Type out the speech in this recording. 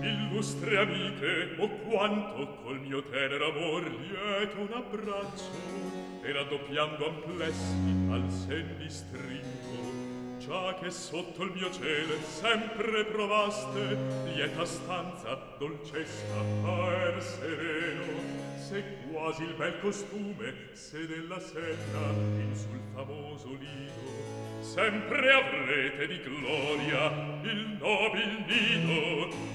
illustre amiche, o quanto col mio tenero amor lieto un abbraccio, e raddoppiando amplessi al sen vi stringo, già che sotto il mio cielo sempre provaste lieta stanza, dolcezza, aer sereno, se quasi il bel costume, se della sera in sul famoso lido sempre avrete di gloria il nobil nido,